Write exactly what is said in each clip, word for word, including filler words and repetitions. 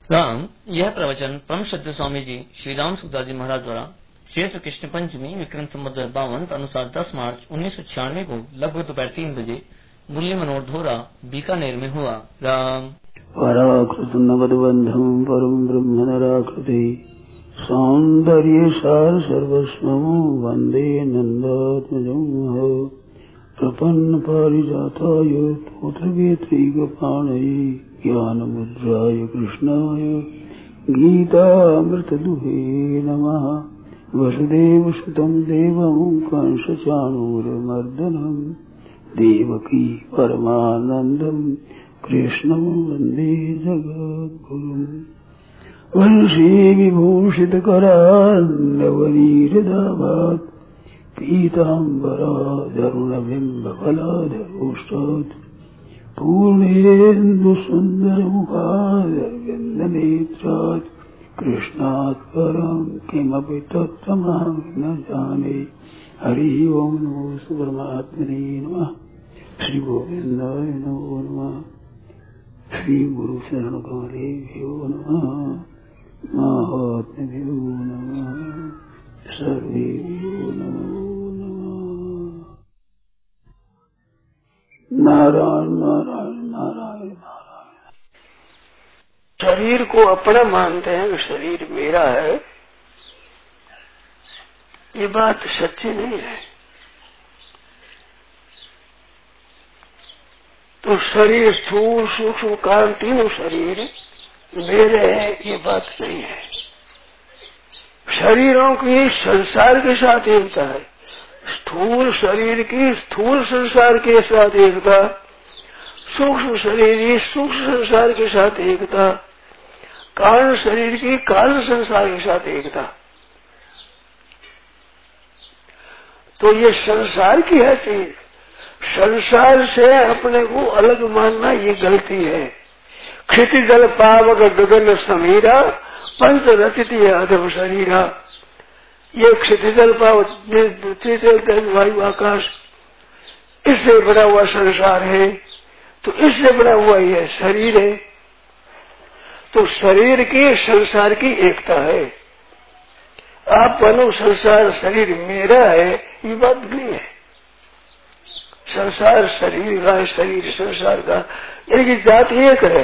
राम। यह प्रवचन परम श्रद्धेय स्वामी जी श्री राम सुखदास जी महाराज द्वारा चैत्र कृष्ण पंचमी विक्रम संवत बावन अनुसार दस मार्च उन्नीस सौ छियानवे को लगभग दोपहर तीन बजे मुरली मनोहर धोरा बीकानेर में हुआ। राम। पराकृत नगद बंधम परम ब्रह्म नराकृति सौंदर्य सार सर्वस्वम वंदे नंदात्मजं प्रपन्न पारिजाताय पुत्रवेत्रैकपाणये ज्ञानमुद्राय कृष्णाय गीतामृतदुहे नमः। वसुदेवसुतं देवं कंसचाणूरमर्दनं देवकी परमानन्दं कृष्णं वन्दे जगद्गुरुम्। वंशी विभूषितकरान्नवनीरदाभात् पीताम्बरादरुणबिम्बफलाधरोष्टात् पूर्णेन्दुसुन्दरमुखादरविन्दनेत्रात् कृष्णात् परं किमपि तत्त्वमहं न जाने। हरि ओं नमो परमात्मने नमः। श्री गोविन्दाय नमो नमः। श्री गुरु शरण कमलेभ्यो नमः। महात्म्यो नमः। सर्वेभ्यो नमो नमः। नारायण नारायण नारायण नारायण। शरीर को अपना मानते हैं कि शरीर मेरा है, ये बात सच्ची नहीं है। तो शरीर स्थूल सूक्ष्म कारण तीनों शरीर मेरे हैं, ये बात नहीं है। शरीरों की संसार के साथ एकता है। स्थूल शरीर की स्थूल संसार के साथ एकता, सूक्ष्म शरीर की सूक्ष्म संसार के साथ एकता, कारण शरीर की कारण संसार के साथ एकता। तो ये संसार की है चीज। संसार से अपने को अलग मानना ये गलती है। क्षितिजल पावक गगन समीरा पंच रचित अधम शरीरा। ये क्षितिजल पावक वायु आकाश, इससे बना हुआ संसार है, तो इससे बना हुआ ये शरीर है। तो शरीर की संसार की एकता है। आप मानो संसार शरीर मेरा है, ये बात नहीं है। संसार शरीर का, शरीर संसार का, इनकी जात एक है।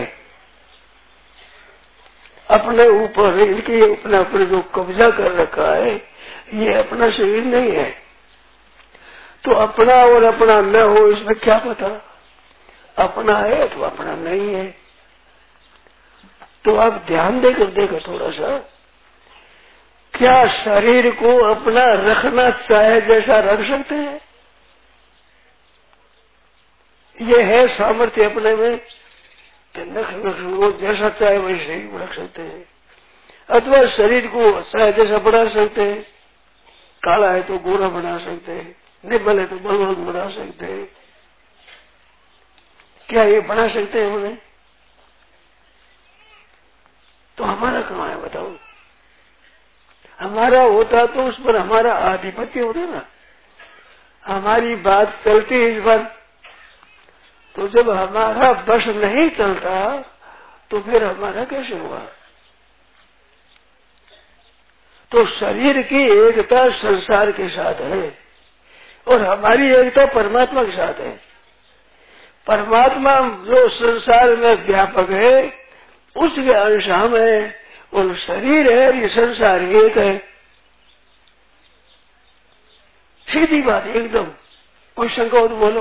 अपने ऊपर इनकी अपना अपने जो कब्जा कर रखा है, ये अपना शरीर नहीं है। तो अपना और अपना न हो इसमें क्या पता। अपना है तो अपना नहीं है। तो आप ध्यान देकर देखो थोड़ा सा, क्या शरीर को अपना रखना चाहे जैसा रख सकते हैं? ये है सामर्थ्य अपने में कि नख नख वो जैसा चाहे वही शरीर को रख सकते हैं, अथवा शरीर को चाहे जैसा बढ़ा सकते हैं। काला है तो गोरा बना सकते हैं, निबल है तो बलवान बना सकते हैं। क्या ये बना सकते हैं उन्हें? तो हमारा कहाँ है बताओ? हमारा होता तो उस पर हमारा आधिपत्य होता ना, हमारी बात चलती इस पर। तो जब हमारा बस नहीं चलता तो फिर हमारा कैसे हुआ? तो शरीर की एकता संसार के साथ है और हमारी एकता परमात्मा के साथ है। परमात्मा जो संसार में व्यापक है उसके अंश हम है, और शरीर है, ये संसार एक है। सीधी बात एकदम, कोई शंका हो तो बोलो।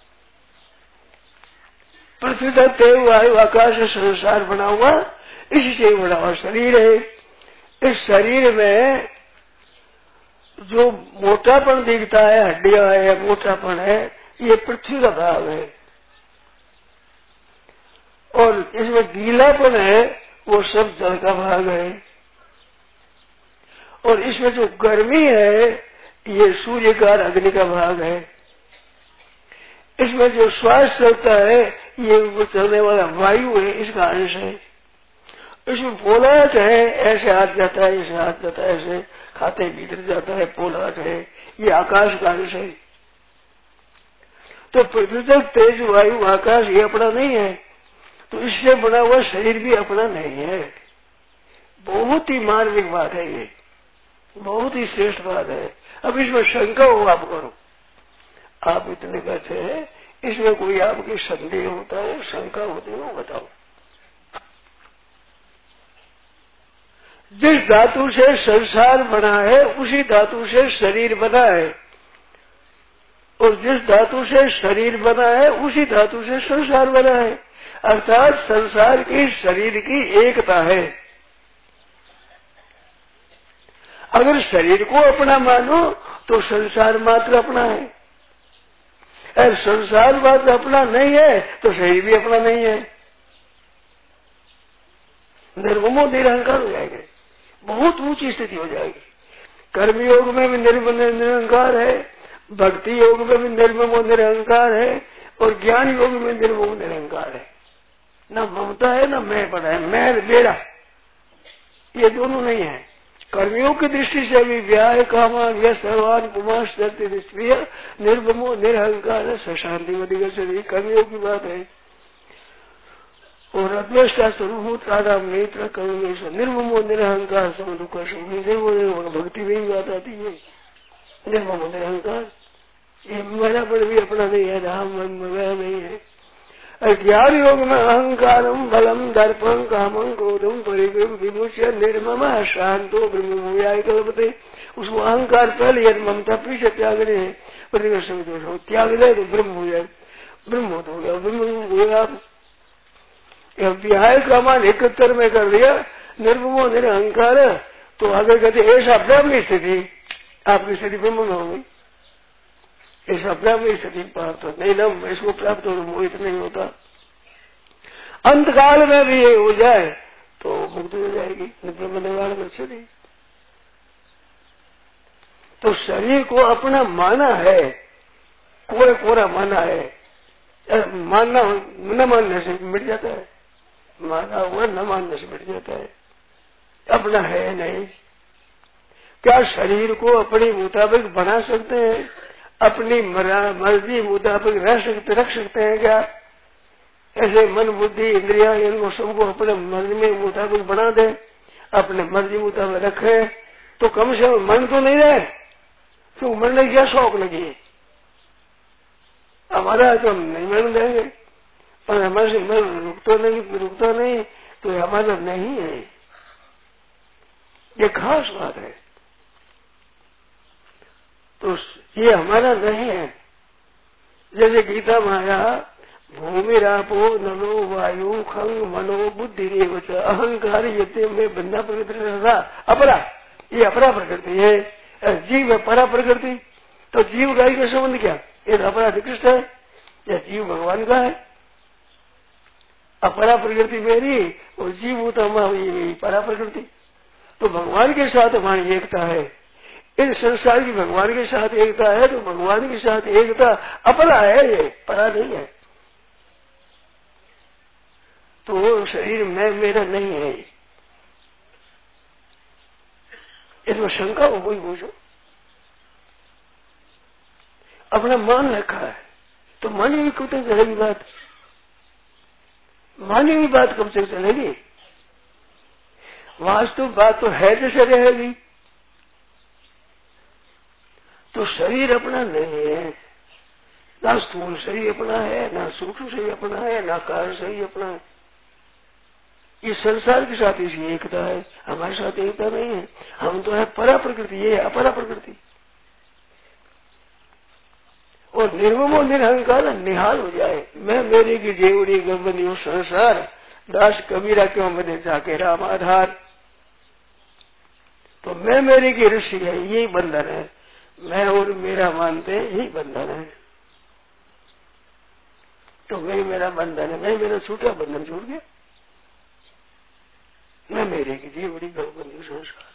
पृथ्वी तक तेज वायु आकाश संसार बना हुआ, इसी से बना हुआ शरीर है। इस शरीर में जो मोटापन दिखता है, हड्डियां है, मोटापन है, ये पृथ्वी का भाग है। और इसमें गीलापन है, वो सब जल का भाग है। और इसमें जो गर्मी है, ये सूर्य का अग्नि का भाग है। इसमें जो श्वास चलता है, ये चलने वाला वायु है, इसका अंश है। इसमें पोलाट है, ऐसे हाथ जाता है, ऐसे हाथ जाता है, ऐसे खाते भीतर जाता है, पोलाट है, ये आकाश का अंश है। तो पृथ्वी तक तेज वायु आकाश ये अपना नहीं है, तो इससे बना हुआ शरीर भी अपना नहीं है। बहुत ही मार्मिक बात है, ये बहुत ही श्रेष्ठ बात है। अब इसमें शंका हो आप करो, आप इतने कहते हैं, इसमें कोई आपकी संदेह होता है, शंका होती है, बताओ। जिस धातु से संसार बना है उसी धातु से शरीर बना है, और जिस धातु से शरीर बना है उसी धातु से संसार बना है। अर्थात संसार की शरीर की एकता है। अगर शरीर को अपना मानो तो संसार मात्र अपना है, और संसार मात्र अपना नहीं है तो शरीर भी अपना नहीं है। निर्ममो निरहंकार हो जाएगा, बहुत ऊंची स्थिति हो जाएगी। कर्मयोग में भी निर्मम निरहंकार है, भक्ति योग में भी निर्ममो निरहंकार है, और ज्ञान योग में निर्ममो निरहंकार है। न ममता है न मैं बड़ा है, मैं मेरा, ये दोनों नहीं है। कर्मियों की दृष्टि से भी व्याय कामा व्य सर्वान पुमाश दृष्टि निर्ममो निरहंकार शांति अधिक से कर्मियों की बात है। और अद्वेष्टा स्वरूप राधा मित्र कर्मेश निर्ममो निरहंकार सम दुख निर्मो भक्ति में ही बात आती है। निर्ममो निरहंकार ये मेरा पर भी अपना नहीं है, राम मन मेरा नहीं है। ज्ञान योग में अहंकारम बलम दर्पम कामम क्रोधम परिग्रह विमुच्य निर्मम शांतो ब्रह्म कल्पते। उसको अहंकार पहले यदि ममता पीछे त्याग रहे हैं, परिग्रह त्याग दे तो ब्रह्म हो जाए, ब्रह्म हो गया, ब्रह्म हो गया। व्याय का मान इकहत्तर में कर दिया निर्ममो निरहंकार, तो आगे कहते ऐसा ब्रह्म स्थिति, आपकी स्थिति ब्रह्म में होगी, ऐसा ब्रह्म स्थिति प्राप्त हो नहीं ना, इसको प्राप्त हो मोहित नहीं होता। अंत काल में भी ये हो जाए तो मुक्ति हो जाएगी, ब्रह्म निर्वाण में चली। तो शरीर को अपना माना है, कोरा कोरा माना है, मानना न मानने से मिट जाता है, माना हुआ न मानने से मिट जाता है, अपना है नहीं। क्या शरीर को अपने मुताबिक बना सकते हैं, अपनी मर्जी मुताबिक रह सकते रख सकते हैं क्या? ऐसे मन बुद्धि इंद्रिया इनको सबको अपने मर्जी में मुताबिक बना दे, अपने मर्जी मुताबिक रखे तो कम से कम मन तो नहीं रहे, क्यों मन ने क्या शौक लगी हमारा तो हम नहीं मन देंगे, और हमारे से मन रुकता नहीं रुकता नहीं तो हमारा नहीं है। ये खास बात है, तो ये हमारा नहीं है। जैसे गीता में आया भूमि रापो नलो वायु खंग मनो बुद्धि रेवच अहंकार यते में बंधा प्रकृति अपरा, ये अपरा प्रकृति है। जीव है परा प्रकृति, तो जीव गाय का संबंध क्या? ये अपरा कृष्ण है या जीव भगवान का है? अपरा प्रकृति मेरी और जीव होता हमारी परा प्रकृति। तो भगवान के साथ हमारी एकता है, इस संसार की भगवान के साथ एकता है, तो भगवान के साथ एकता अपरा है, ये परा नहीं है। तो शरीर में मेरा नहीं है, इसमें शंका हो कोई पूछो। अपना मान रखा है तो मानी हुई कब तक चलेगी बात? मानी हुई बात कब तक चलेगी? वास्तव बात तो है जैसे रहेगी। तो शरीर अपना नहीं है, ना स्थूल शरीर अपना है, ना सूक्ष्म शरीर अपना है, ना कारण शरीर अपना है। ये संसार के साथ इसकी एकता है, हमारे साथ एकता नहीं है। हम तो है परा प्रकृति, ये है अपरा प्रकृति। और निर्ममो निरहंकार निहाल हो जाए, मैं मेरे की जेवड़ी गंबनी संसार दास कबीरा क्यों मदे जाके राम आधार। तो मैं मेरे की ऋषि है, यही बंधन है, मैं और मेरा मानते यही बंधन है। तो मैं मेरा बंधन है, मैं मेरा छूटा बंधन छूट गया, मैं मेरे की जीवड़ी गंबनी संसार।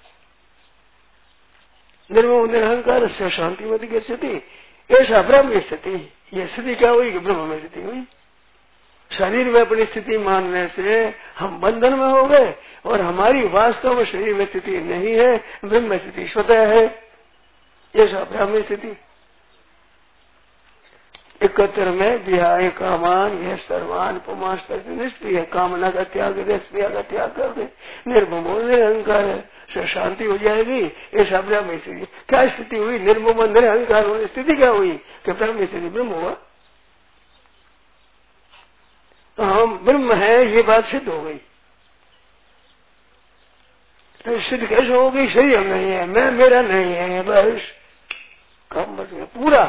निर्ममो निरहंकार से शांति मत की स्थिति, ऐसा ब्रह्म स्थिति। ये स्थिति क्या हुई कि ब्रह्म में स्थिति हुई। शरीर में अपनी स्थिति मानने से हम बंधन में हो गए, और हमारी वास्तव में शरीर में स्थिति नहीं है, ब्रह्म में स्थिति स्वतः है, ऐसा ब्रह्म स्थिति। इकहत्तर में विहाय कामान यह सर्वान पुमांस निष्क्रिय कामना का त्याग दे, स्त्रिया का त्याग कर दे, निर्ममो निरहंकार है, शांति हो जाएगी। ऐसा ब्रह्म स्थिति क्या स्थिति हुई? निर्मम निरहंकार होने स्थिति क्या हुई कि ब्रह्म स्थिति ब्रह्म हुआ। तो हम ब्रह्म है ये बात सिद्ध हो गई। तो सिद्ध कैसे हो गई? शरीर नहीं है, मैं मेरा नहीं है, बस काम बच गया पूरा।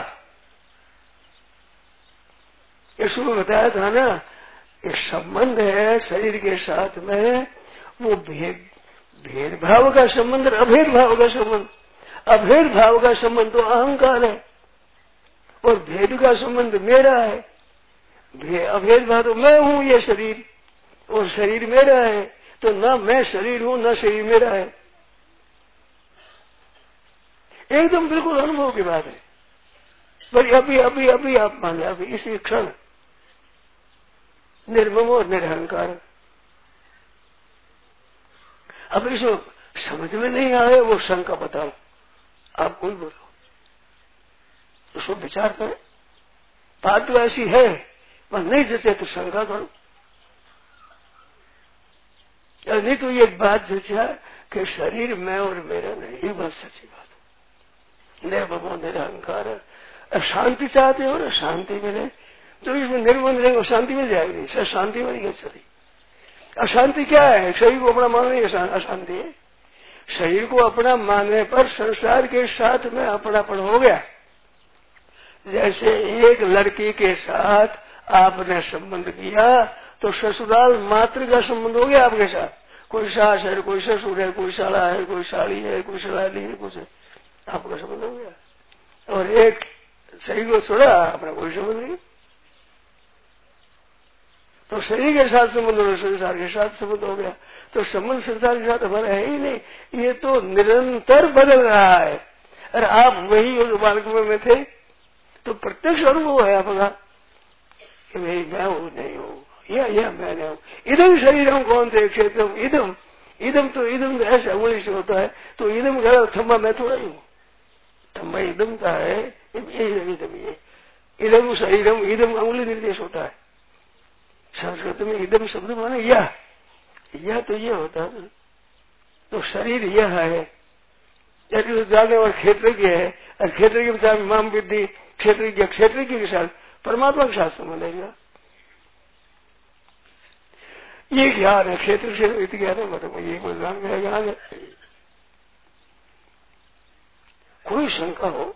ये शुरू बताया था ना, एक संबंध है शरीर के साथ में, वो भेद भेदभाव का संबंध, अभेद भाव का संबंध। अभेद भाव का संबंध तो अहंकार है और भेद का संबंध मेरा है। अभेद भाव तो मैं हूं ये शरीर और शरीर मेरा है, तो ना मैं शरीर हूं ना शरीर मेरा है। एकदम बिल्कुल अनुभव की बात है। पर अभी अभी अभी आप मान अभी इसी क्षण निर्मम और निरहंकार। अब इसको समझ में नहीं आए वो शंका बताओ, आप कोई बोलो, उसको विचार करें। बात तो ऐसी है पर नहीं देते तो शंका करो। नहीं तो ये बात सोचा कि शरीर मैं और मेरा नहीं, ये बात सच्ची बात है। निर्मम निरहंकार। शांति चाहते हो ना, शांति मिले तो इसमें निर्मल रहेंगे, शांति मिल जाएगी। सर शांति मिलेगी। शरीर अशांति क्या है? शरीर को अपना मानने अशांति है। शरीर को अपना मानने पर संसार के साथ में अपनापन हो गया। जैसे एक लड़की के साथ आपने संबंध किया तो ससुराल मात्र का संबंध हो गया आपके साथ। कोई सास है, कोई ससुर है, कोई साला है, कोई साली है, कोई सलाली है, कुछ आपका संबंध हो गया। और एक शरीर को छोड़ा अपना कोई संबंध नहीं। तो शरीर के साथ संबंध हो, संसार के साथ संबंध हो गया। तो संबंध संसार के साथ हमारा है ही नहीं, ये तो निरंतर बदल रहा है। अरे आप वही उस बालक में थे तो प्रत्यक्ष अनुभव है आपका कि भाई मैं हूं नहीं हूं, या या मैं नहीं हूं। इदम शरीर हम कौन थे? क्षेत्र इदम इदम तो इदम तो ऐसा उंगली से होता है। तो इदम गला थम्बा मैं थोड़ा ही हूँ। थम्बा इदम का है, इदम ये इदम शरीरम, इदम उंगली निर्देश होता है। संस्कृत में इदम शब्द माने यह यह तो ये होता है। तो शरीर यह है, यदि जाने और क्षेत्र की है, और क्षेत्र के विचार माम विद्धि क्षेत्र की क्षेत्र के विचार परमात्मा के साथ संबंध है। ये ज्ञान है, क्षेत्र से ज्ञान है, मतलब ये कोई ज्ञान मेरा ज्ञान है। कोई शंका हो,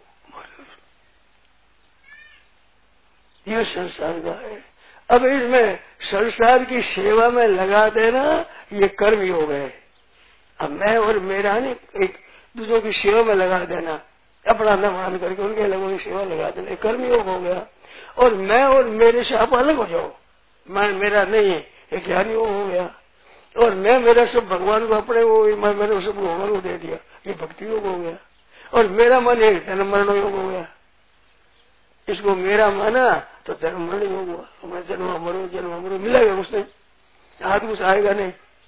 यह संसार का है। अब इसमें संसार की सेवा में लगा देना ये कर्म योग है। अब मैं और मेरा ने एक दूसरों की सेवा में लगा देना, अपना न मान करके उनके लोगों की सेवा लगा देना, कर्म योग हो गया। और मैं और मेरे से आप अलग हो जाओ, मैं मेरा नहीं है, एक ज्ञान योग हो गया। और मैं मेरा सब भगवान को अपने वो मैं मैंने सब भगवान को दे दिया, ये भक्ति योग हो गया। और मेरा मन एक जन्म मरण योग हो गया। इसको मेरा माना तो जन्म मरण योग हुआ। मैं जन्म मरो जन्म मरो मिलेगा उसने, हाथ कुछ आएगा नहीं।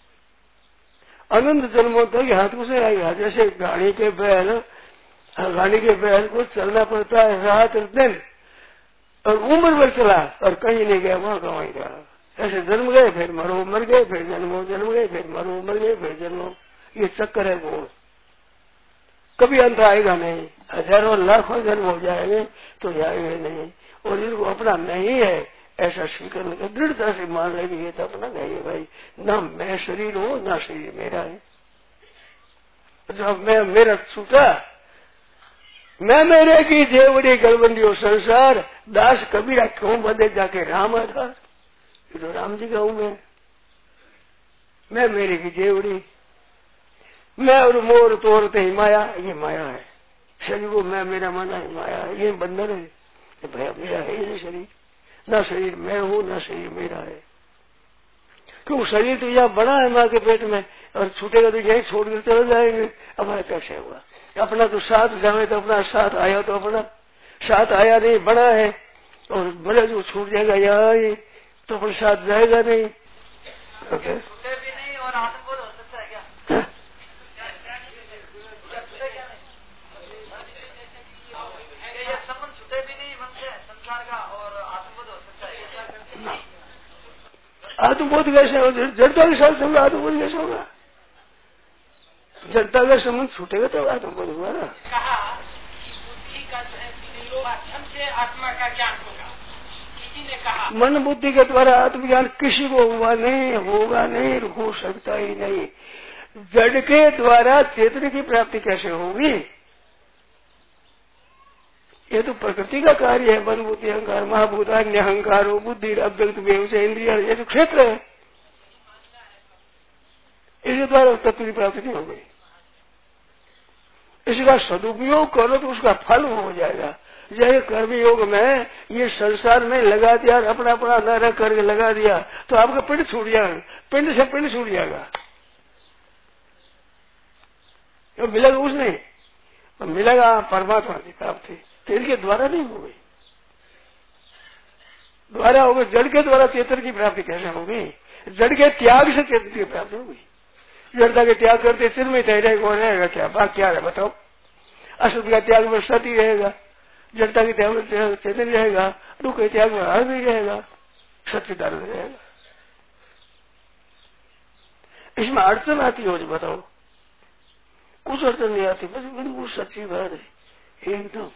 अनंत जन्मों तक हाथ कुछ आएगा। जैसे गाड़ी के बैल, गाड़ी के बैल को चलना पड़ता है रात दिन, और उम्र भर चला और कहीं नहीं गया, वहां कहीं गया। ऐसे जन्म गए फिर मरो, मर गए फिर जन्मो, जन्म गए फिर मरो, मर गए फिर जन्मो। ये चक्कर है वो, कभी अंत आएगा नहीं। हजारों लाखों जन्म हो जाएंगे तो आएंगे नहीं। और इनको अपना नहीं है ऐसा स्वीकार कर दृढ़ता से मान लेंगे ये तो अपना नहीं है भाई। ना मैं शरीर हूं ना शरीर मेरा है। जब मैं मेरा छूटा, मैं मेरे की जेवड़ी गलबंदी हो संसार दास कबीरा क्यों बदे जाके राम आधार। ये तो राम जी का हूं मैं। मैं मेरे की जेवड़ी, मैं और मोर तोड़ते ही माया, ये माया है। शरीर को मैं मेरा माना है, माया है, ये बंधन है। भैया मेरा है ये शरीर, ना शरीर मैं हूं ना शरीर मेरा है। क्यों? शरीर तो यहाँ बड़ा है माँ के पेट में, और छूटेगा तो यही छोड़ कर चले जाएंगे। हमारा कैसे हुआ? अपना तो साथ जाए तो अपना साथ आया, तो अपना साथ आया नहीं, बड़ा है। और बड़े जो छूट जाएगा यहाँ ही तो अपने साथ जाएगा नहीं। okay? छूटे भी नहीं और आत्मबोध हो सकता है क्या? हा? ये संबंध छूटे भी नहीं मन से संसार का और आत्मबोध कैसे हो? जड़ता के साथ संग आत्मबोध कैसे होगा? जड़ता का संबंध छूटेगा तो आत्मबोध हुआ ना। कहा बुद्धि का जो है माध्यम से आत्मा का ज्ञान होगा। किसी ने कहा मन बुद्धि के द्वारा आत्मज्ञान किसी को हुआ नहीं, होगा नहीं, हो सकता ही नहीं। जड़ के द्वारा चेतन की प्राप्ति कैसे होगी? ये तो प्रकृति का कार्य है। मन बुद्धि अहंकार महाभूत अन्य अहंकार बुद्धि अव्यक्त व्यवसाय इंद्रिया, ये जो क्षेत्र है इसके द्वारा तत्व की प्राप्ति नहीं हो गई। इसका सदुपयोग करो तो उसका फल हो जाएगा। जैसे कर्म योग में ये संसार में लगा दिया, अपना अपना नारा करके लगा दिया तो आपका पिंड छूट जाएगा, पिंड से पिंड छूट जाएगा। तो मिलेगा कुछ नहीं, तो मिलेगा परमात्मा की प्राप्ति। तो इनके द्वारा नहीं हो गई, द्वारा हो गई। जड़ के द्वारा चेतन की प्राप्ति कैसे होगी? जड़ के त्याग से चेतन की प्राप्ति होगी। जड़ता के त्याग करते सिर में तय रहेगा, रहेगा क्या बात क्या है बताओ? असत का त्याग में सती रहेगा, जड़ता के त्याग में चेतन रहेगा, दुख के त्याग में हर भी रहेगा, सच्चिदान रहेगा। इसमें अड़चन आती हो जो बताओ? कुछ अड़चन नहीं आती, बस बिल्कुल सच्ची बात है एकदम।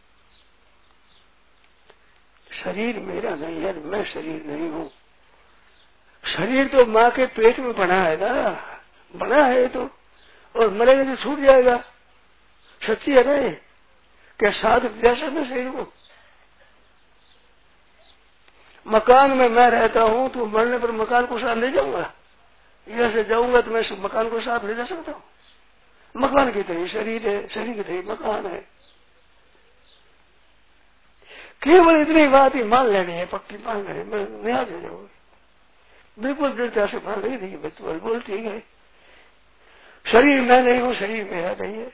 शरीर मेरा नहीं है, मैं शरीर नहीं हूँ। शरीर तो माँ के पेट में बना है ना, बना है तो, और मरेगा तो छूट जाएगा। सच्ची है ना? क्या साथ ले सकते शरीर को? मकान में मैं रहता हूँ तो मरने पर मकान को साथ ले जाऊंगा? यहाँ से जाऊंगा तो मैं मकान को साथ ले जा सकता हूँ? मकान की तरह शरीर है, शरीर की तरह मकान है। केवल इतनी बात ही मान लेनी है, पक्की मान लेनी। मैं न्याज हो जाऊंगी बिल्कुल दृढ़ता से मान रही थी, मैं बोल ठीक है। शरीर मैं नहीं हूँ, शरीर मेरा नहीं है।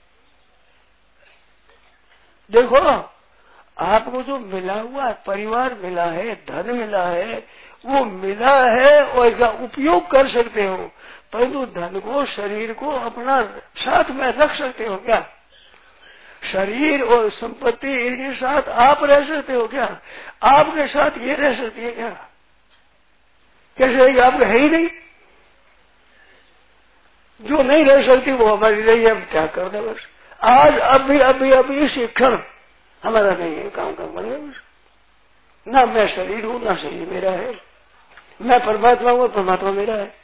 देखो आपको जो मिला हुआ परिवार मिला है, धन मिला है, वो मिला है और इसका उपयोग कर सकते हो, परंतु धन को शरीर को अपना साथ में रख सकते हो क्या? शरीर और संपत्ति इनके साथ आप रह सकते हो क्या? आपके साथ ये रह सकती है क्या? कैसे आपके है ही नहीं। जो नहीं रह सकती वो हमारी रही है, हम त्याग कर दे बस। आज अभी अभी अभी इसी क्षण हमारा नहीं है, काम काम बने बस। ना मैं शरीर हूँ, ना शरीर मेरा है। मैं परमात्मा हूँ, परमात्मा मेरा है।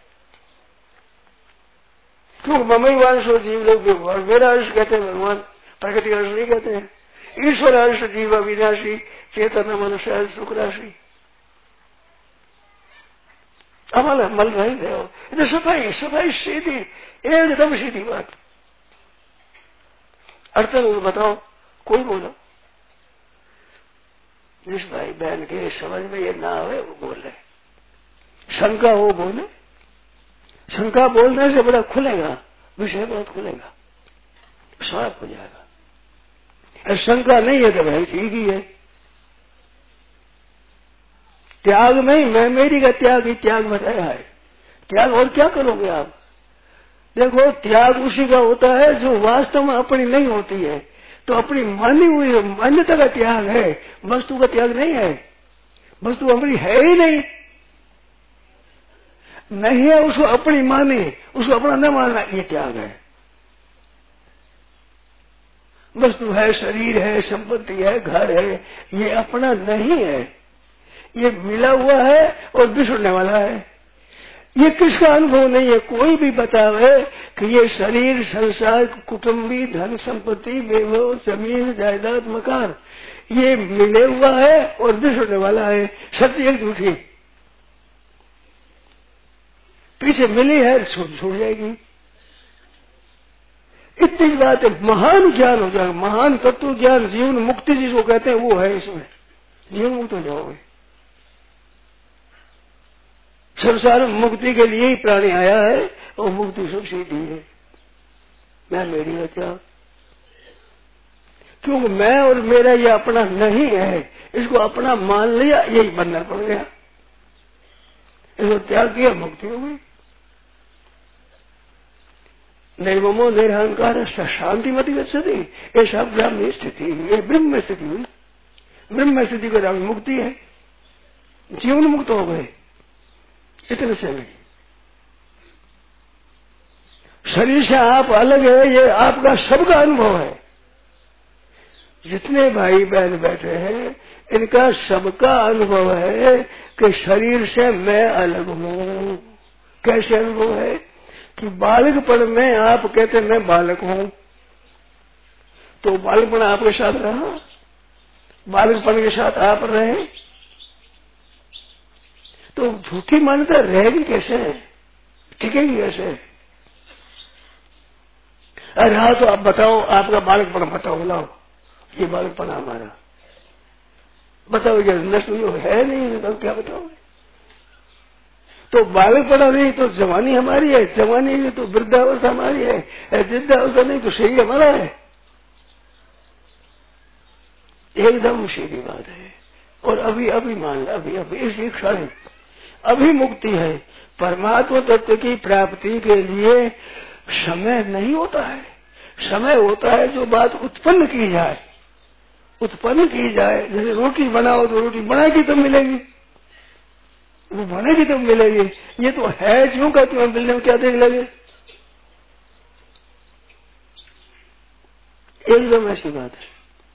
क्यों ममई वंश जीव लोग भगवान मेरा अंश कहते हैं, भगवान प्रकृति अंश नहीं कहते हैं। ईश्वर अंश जीव अविनाशी चेतन मनुष्य सुख राशि। अमल मल रही है इधर सफाई सफाई सीधी एकदम सीधी बात। अड़चन बताओ कोई बोलो, जिस भाई बहन के समझ में ये ना आवे वो बोले, शंका हो बोले। शंका बोलने से बड़ा खुलेगा विषय, बहुत खुलेगा, साफ हो जाएगा। शंका नहीं है तो भाई ठीक ही है। त्याग में मैं मेरी का त्याग ही त्याग बताया है। त्याग और क्या करोगे आप? देखो त्याग उसी का होता है जो वास्तव में अपनी नहीं होती है, तो अपनी मानी हुई मान्यता का त्याग है, वस्तु का त्याग नहीं है। वस्तु अपनी है ही नहीं, नहीं है उसको अपनी माने, उसको अपना न मानना, ये त्याग है। वस्तु है, शरीर है, संपत्ति है, घर है, ये अपना नहीं है, ये मिला हुआ है और बिछड़ने वाला है। ये किसका अनुभव नहीं है? कोई भी बतावे कि ये शरीर, संसार, कुटुंबी, धन संपत्ति, वैभव, जमीन, जायदाद, मकान, ये मिले हुआ है और बिछड़ने वाला है। सत्य एक झूठी, पीछे मिली है छूट छूट जाएगी। इतनी बात है, महान ज्ञान हो जाएगा, महान तत्व ज्ञान, जीवन मुक्ति जिसको कहते हैं वो है। इसमें जीवन मुक्त हो जाओगे। संसार मुक्ति के लिए ही प्राणी आया है और मुक्ति सब सीधी है। मैं मेरी है क्या? क्योंकि मैं और मेरा ये अपना नहीं है, इसको अपना मान लिया, यही बंधन पड़ गया। इसको त्याग किया, मुक्ति हो गई। निर्ममो निरहंकार शांति मति गच्छति, ये सब ब्रह्म स्थिति, ये ब्रह्म स्थिति हुई। ब्रह्म स्थिति को मुक्ति है, जीवन मुक्त हो गए। इतने से नहीं। शरीर से आप अलग है, ये आपका सबका अनुभव है। जितने भाई बहन बैठे हैं इनका सबका अनुभव है कि शरीर से मैं अलग हूँ। कैसे अनुभव है कि बालकपन में आप कहते मैं बालक हूँ, तो बालकपन आपके साथ रहा, बालकपन के साथ आप रहे, तो झूठी मान्यता रहेगी कैसे, टिकेगी कैसे? अरे हाँ, तो आप बताओ, आपका बालकपन बताओ, लाओ ये बालकपन हमारा बताओ, क्या नष्ट है नहीं तो क्या बताओ? तो बालकपन नहीं तो जवानी हमारी है, जवानी नहीं तो वृद्धावस्था हमारी है, वृद्धावस्था नहीं तो शरीर हमारा है। एकदम सीधी बात है। और अभी अभी मान लो, अभी अभी इसी क्षण अभी मुक्ति है। परमात्मा तत्व की प्राप्ति के लिए समय नहीं होता है, समय होता है जो बात उत्पन्न की जाए, उत्पन्न की जाए। जैसे रोटी बनाओ तो रोटी बनाएगी तब मिलेगी, वो बनेगी तब मिलेगी। ये तो है क्यों का क्यों मिलने में क्या देर लगे? एकदम ऐसी बात है।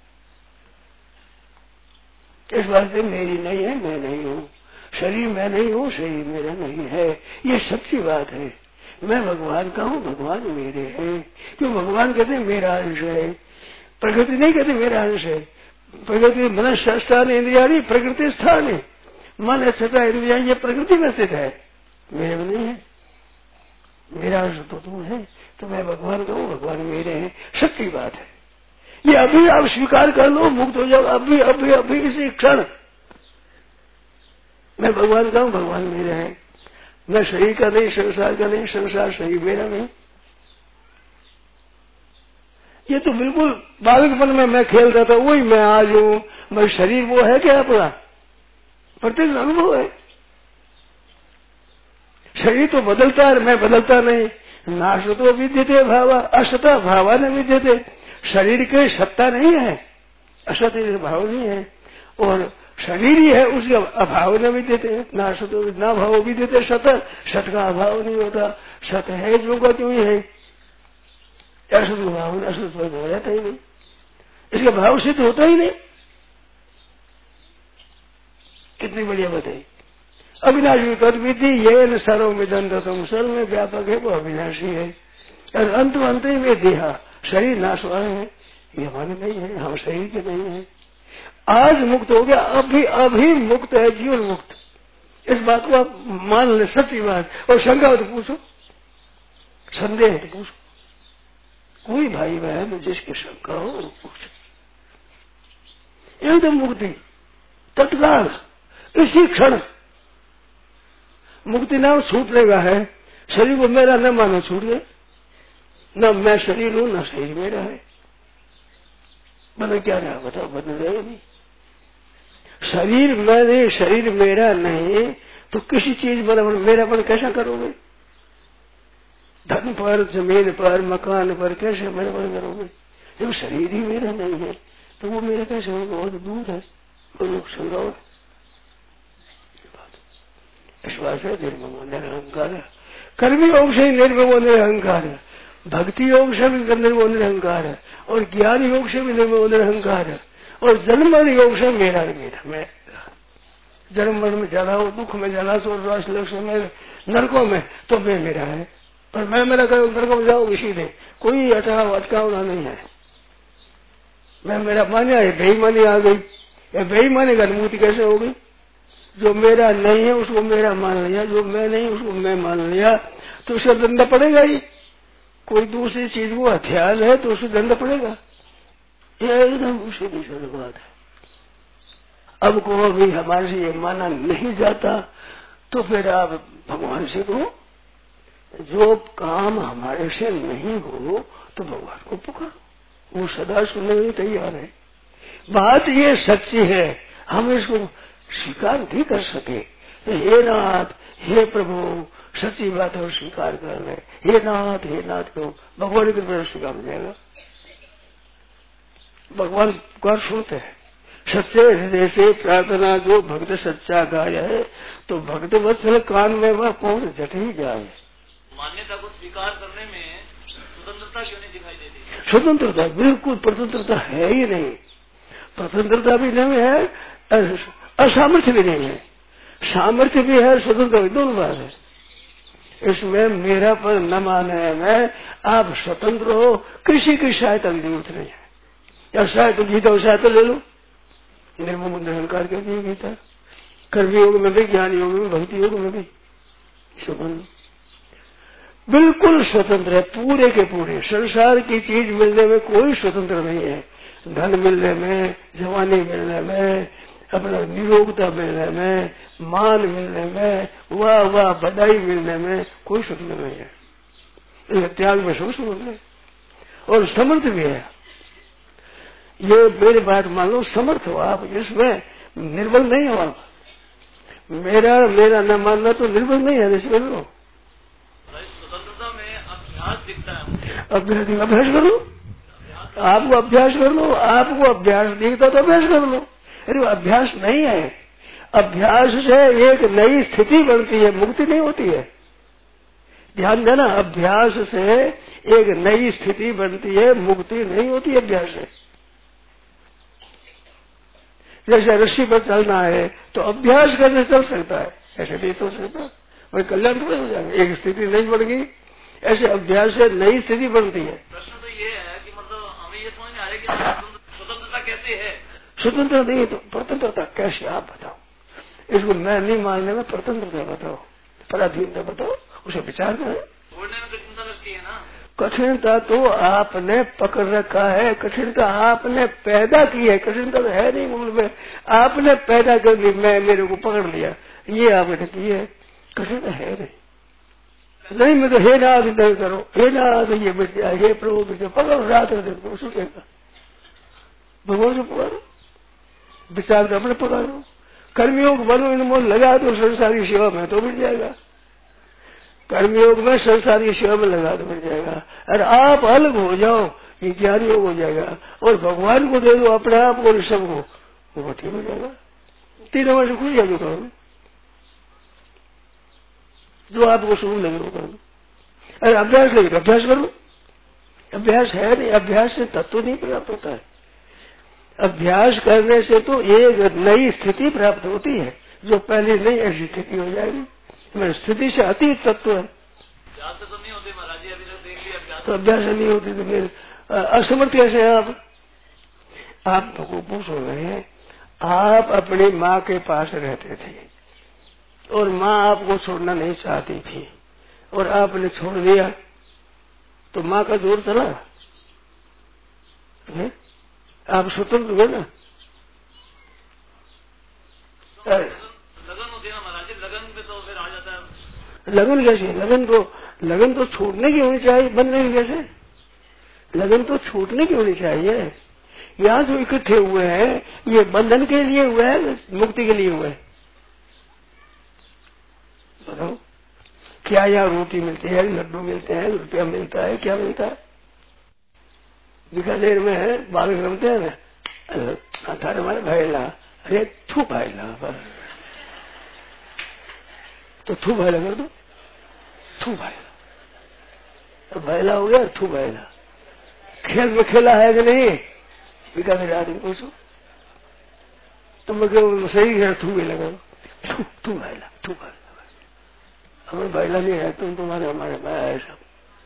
इस बात से मेरी नहीं है, मैं नहीं हूँ, शरीर मैं नहीं हूँ, शरीर मेरा नहीं है, ये सच्ची बात है। मैं भगवान का हूँ, भगवान मेरे हैं। क्यों? भगवान कहते हैं मेरा अंश है, प्रकृति नहीं कहते मेरा अंश है। प्रकृति मन स्थान इंद्रिया नहीं, प्रकृति स्थान है। मन स्थित इंद्रिया ये प्रकृति में स्थित है, मेरे में नहीं है। मेरा अंश तो तुम है, तो मैं भगवान का हूँ, भगवान मेरे हैं। सच्ची बात है। ये अभी आप स्वीकार कर लो, मुक्त हो जाओ। अभी अभी अभी इसी क्षण मैं भगवान का हूँ, भगवान मेरे हैं। मैं शरीर का नहीं, संसार का नहीं, संसार शरीर मेरा नहीं। ये तो बिल्कुल बालकपन में मैं खेलता था, वही मैं आज हूँ। मैं शरीर वो है क्या अपना? प्रत्येक अनुभव है। शरीर तो बदलता है, मैं बदलता नहीं। नाश तो विद्यते भावा, असता भावा न विद्यते। शरीर की सत्ता नहीं है, असत भाव नहीं है, और शरीर ही है, उसका अभाव न विद्यते। नाश तो ना भाव विद्यते सत, सत का अभाव नहीं होता। सत है जो का क्यों ही है, असत भाव असत हो जाता ही नहीं, इसका भाव सिद्ध होता ही नहीं। कितनी बढ़िया बताई। अविनाशी तद विधि ये सर्वमिदं ततम, सर्व में व्यापक है, वो अविनाशी है। और अंत अंत में देहा, शरीर नाशवान है, ये हमारे नहीं है, हम शरीर के नहीं है। आज मुक्त हो गया, अभी अभी मुक्त है, जीवन मुक्त। इस बात को आप मान ले, सच्ची बात। और शंका हो तो पूछो, संदेह है तो पूछो, कोई भाई बहन जिसकी शंका हो पूछो। एकदम मुक्ति तत्काल, इसी क्षण मुक्ति नाम छूटने का है। शरीर को मेरा न मानो, छूट गए। न मैं शरीर हूं, न शरीर मेरा है। बने क्या रहा बताओ? बदल रहे नहीं। शरीर मैं नहीं, शरीर मेरा नहीं, तो किसी चीज बराबर मेरापन कैसा करोगे? धन पर, जमीन पर, मकान पर कैसे मेरापन करोगे? जब शरीर ही मेरा नहीं है तो वो मेरा कैसे होगा? बहुत दूर है, वो लोग संगाओ। इस बात से निर्ममो निरहंकार, कर्मी योग से निर्ममो निरहंकार, भक्ति योग से भी निर्ममो निरहंकार, और ज्ञान योग से भी निर्ममो निरहंकार, और जन्म मरण योग से मेरा मेरा मैं जन्म मरण में जाना हो, दुख में जाना, तो रास लक्ष्य में, नरकों में, तो मैं मेरा है। पर मैं मेरा करो नरकों में जाओ इसीलिए, कोई अटकाव अटकावना नहीं है। मैं मेरा माना है, बेईमानी आ गई। ये बेईमानी का अनुभूति कैसे हो गई? जो मेरा नहीं है उसको मेरा मान लिया, जो मैं नहीं उसको मैं मान लिया, तो उसका दंड पड़ेगा ही। कोई दूसरी चीज को हथियार है तो उसको दंड पड़ेगा। ये एकदम उसी दूसरी बात है। अब को अभी हमारे से ये माना नहीं जाता तो फिर आप भगवान से कहो, जो काम हमारे से नहीं हो तो भगवान को पुकारो, वो सदा सुनने के लिए तैयार है। बात ये सच्ची है, हम इसको स्वीकार नहीं कर सके। हे नाथ, हे प्रभु, सच्ची बात है, स्वीकार कर ले। हे नाथ, हे नाथ कहो, भगवान की कृपा स्वीकार हो जाएगा। भगवान पुकार सुनते हैं, सच्चे हृदय से प्रार्थना जो भक्त सच्चा गाय है, तो भक्त वत्सल कान में वह कौन जट ही जाए। मान्यता को स्वीकार करने में स्वतंत्रता क्यों नहीं दिखाई देती? स्वतंत्रता बिल्कुल स्वतंत्रता है ही नहीं। स्वतंत्रता भी नहीं है, असामर्थ्य भी नहीं है। सामर्थ्य भी है, स्वतंत्रता भी, दोनों बात है। इसमें मेरा पर न माने में आप स्वतंत्र हो, किसी की सहायता की जरूरत नहीं है। या सहायता गीता सहायता ले लो, निर्मम निरंकार के लिए गीता, कर्म योग में भी, ज्ञान योग में, भक्ति योग में भी स्वतंत्र, बिल्कुल स्वतंत्र है, पूरे के पूरे। संसार की चीज मिलने में कोई स्वतंत्र नहीं है। धन मिलने में, जवानी मिलने में, अपना निरोगता मिलने में, मान मिलने में, वाह वाह बधाई मिलने में कोई स्वतंत्र नहीं है। ये त्याग में सब स्वतंत्र है और समर्थ भी है। ये मेरी बात मान लो, समर्थ हो आप, इसमें निर्बल नहीं हो आप। मेरा मेरा न मानना तो निर्बल नहीं है, इसमें लो स्वतंत्रता में अभ्यास दिखता है। अभ्यास अभ्यास कर लो, आपको अभ्यास कर लो, आपको अभ्यास दिखता तो अभ्यास कर लो। अरे अभ्यास नहीं है, अभ्यास से एक नई स्थिति बनती है, मुक्ति नहीं होती है। ध्यान देना, अभ्यास से एक नई स्थिति बनती है, मुक्ति नहीं होती अभ्यास से। जैसे रस्सी पर चलना है तो अभ्यास करने चल सकता है, ऐसे नहीं तो सकता, वही कल्याण तो हो जाएगा। एक स्थिति नहीं बन गई, ऐसे अभ्यास से नई स्थिति बनती है। प्रश्न तो ये है कि मतलब हमें ये समझ में आ रहा है कि स्वतंत्रता कैसे है? स्वतंत्रता नहीं तो स्वतंत्रता कैसे, आप बताओ। इसको मैं नहीं मानने में स्वतंत्रता बताओ, पराधीनता बताओ, उसे विचार करें। छोड़ने में कठिनता लगती है ना? कठिनता तो आपने पकड़ रखा है, कठिनता आपने पैदा की है। कठिनता तो है नहीं मूल में, आपने पैदा कर दी, मैं मेरे को पकड़ लिया, ये आपने की है। कठिनता है नहीं, नहीं मैं तो हे नाथ नहीं करो, हे नाथ ये बच जाए, हे प्रभु बच जाए, पकड़ो रात में देखो, उसको कहना भगवान से पकड़ो, विचार तो अपने पकड़ो, कर्मयोग बनो इनमोल लगा दो संसारी सेवा में तो मिल जाएगा। कर्मयोग में संसारी सेवा में लगा दो मिल जाएगा। अरे आप अलग हो जाओ, ये ज्ञान योग हो जाएगा, और भगवान को दे दो अपने आप को, सबको, वो ठीक हो जाएगा। तीन वर्ष खुल जाएगा करो, जो आपको शुरू लगे वो करो। अरे अभ्यास लगे अभ्यास करो, अभ्यास है नहीं, अभ्यास से तत्व नहीं प्राप्त होता है। अभ्यास करने से तो एक नई स्थिति प्राप्त होती है, जो पहले नहीं ऐसी स्थिति हो जाएगी। मेरी स्थिति से अतीत तत्व है। अभ्यास तो नहीं होती महाराज जी, अभी तक देख लिया अभ्यास तो अभ्यास नहीं होती तो फिर असमर्थ कैसे है आप? आप को पूछो रहे, आप अपनी माँ के पास रहते थे और माँ आपको छोड़ना नहीं चाहती थी और आपने छोड़ दिया, तो माँ का जोर चला है? आप स्वतंत्र हुए ना। लगन होती है महाराज जी, लगन पे तो फिर आ जाता है। लगन कैसे? लगन तो लगन तो छूटने की होनी चाहिए, बंधने की कैसे? लगन तो छूटने की होनी चाहिए। यहाँ जो इकट्ठे हुए हैं ये बंधन के लिए हुए हैं, मुक्ति के लिए हुए हैं? बताओ, क्या यहाँ रोटी मिलती है, लड्डू मिलते हैं, रुपया मिलता है, क्या मिलता है? बीकानेर में है, बालक रमते हैं ना, अठारह हमारे भाईला, अरे थू भाईला, तो थू भाईला कर दो, थू भाईला, तो भाईला हो गया, थू भाईला। खेल में खेला है कि नहीं? बीकानेर आदमी पूछो तो मैं सही है, थू भी लगा दो, थू थू भाईला, थू भाईला। हमें भाईला नहीं है, तुम तुम्हारे हमारे भाई है सब।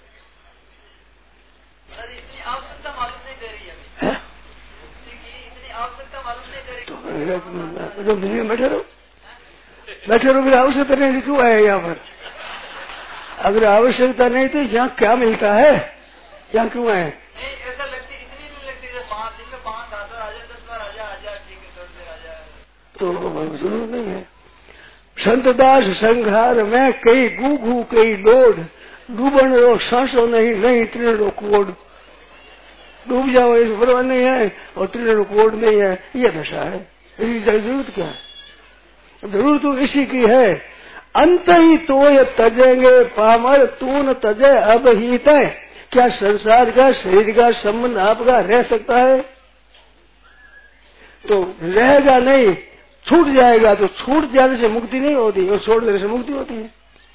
आवश्यकता मालूम नहीं दे रही है, इतनी आवश्यकता मालूम नहीं दे रही। तो दिल्ली में बैठे रहो, बैठे रहो, फिर आवश्यकता नहीं क्यों आए यहाँ पर? अगर आवश्यकता नहीं तो यहाँ क्या मिलता है, यहाँ क्यों आए? नहीं ऐसा लगती, इतनी नहीं लगती, पाँच दिन में पाँच सात बार आ जाए, दस बार आ जाए, आ जाए, ठीक है, थोड़ी देर आ जाए, तो जरूर नहीं है। संतदास संघार में कई गूगू कई डोढ़, डूबन रो सांसो नहीं, नहीं त्रिनो कोड, डूब जाओ इस परवाह नहीं है और त्रिनो कोड नहीं है, ये दशा है। इसकी जरूरत क्या है? जरूरत तो इसी की है, अंत ही तो ये तजेंगे पामर तून तजे अब ही तय। क्या संसार का शरीर का संबंध आपका रह सकता है? तो रहेगा नहीं, छूट जाएगा। तो छूट जाने से मुक्ति नहीं होती और छोड़ देने से मुक्ति होती है।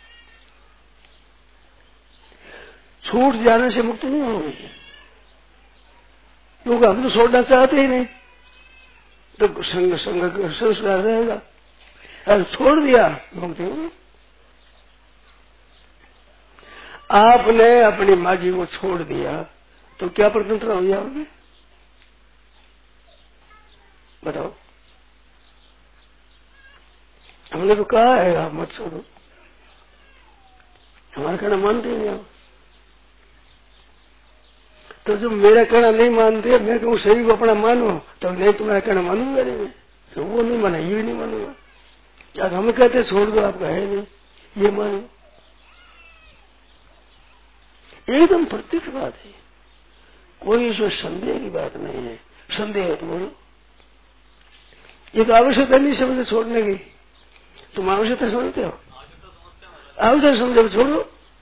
छूट जाने से मुक्ति नहीं होगी, क्योंकि हम तो छोड़ना चाहते ही नहीं, तो संग संग संस्कार रहेगा। अगर छोड़ दिया मुक्ति होगी। आपने अपनी माँ जी को छोड़ दिया तो क्या प्रतंत्र हो जाओगे? बताओ। हमने तो कहा है आप मत छोड़ो, हमारा कहना मानते नहीं आप। तो जो मेरा कहना नहीं मानते, मैं कहूँ सही को अपना मानो, तो नहीं तुम्हारा कहना मानूंगा नहीं, तो वो नहीं माना, ये भी नहीं मानूंगा। क्या हम कहते छोड़ दो, आपका है नहीं, ये मानो। एकदम प्रत्यक्ष बात है, कोई इसमें संदेह की बात नहीं है। संदेह है तो बोलो। ये तो आवश्यकता नहीं समझते छोड़ने की, तुम आवश्यकता समझते हो, आवश्यकता समझो छोड़ो,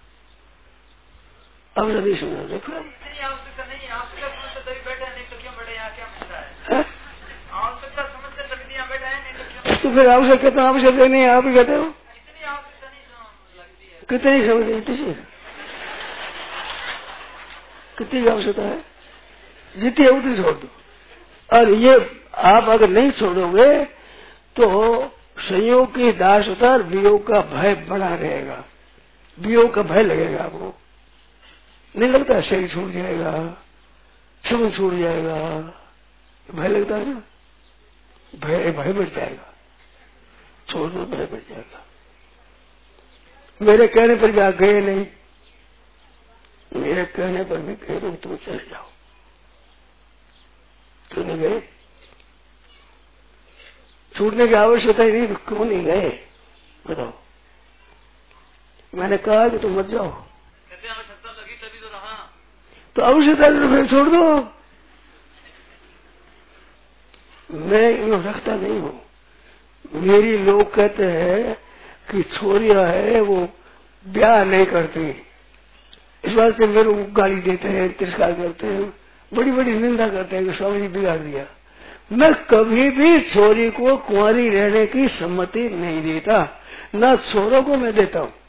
आवश्यकता नहीं समझो देखो। आवश्यकता नहीं, आवश्यकता समझते तभी बैठे हैं, नहीं तो क्यों बैठे? यहाँ क्या मिलता है? आवश्यकता समझते तभी यहाँ बैठे हैं, नहीं तो क्यों? तो फिर आवश्यकता आवश्यकता नहीं, आप ही कहते हो। इतनी आवश्यकता नहीं लगती है, कितनी समझते, कितनी आवश्यकता है, जितनी है उतनी छोड़ दो। और ये आप अगर नहीं छोड़ोगे तो संयोग की दास होता है, वियोग का भय बना रहेगा, वियोग का भय लगेगा आपको। नहीं लगता शरीर छूट जाएगा, सब छूट जाएगा, भय लगता है ना, भय भय बढ़ जाएगा, छोड़ दो भय बढ़ जाएगा। मेरे कहने पर भी आप गए नहीं, मेरे कहने पर भी कह दो तुम चले जाओ, क्यों नहीं गए? छूटने की आवश्यकता ही नहीं तो क्यों नहीं गए बताओ? मैंने कहा कि तुम मत जाओ, आवश्यकता लगी तभी तो रहा, तो आवश्यकता तो फिर छोड़ दो। मैं यूं रखता नहीं हूं। मेरी लोग कहते हैं कि छोरिया है वो ब्याह नहीं करती, इस बात से मेरे को गाली देते हैं, तिरस्कार करते हैं, बड़ी बड़ी निंदा करते हैं कि स्वामी जी बिगाड़ दिया। मैं कभी भी छोरी को कुंवारी रहने की सम्मति नहीं देता, न छोरों को मैं देता हूं।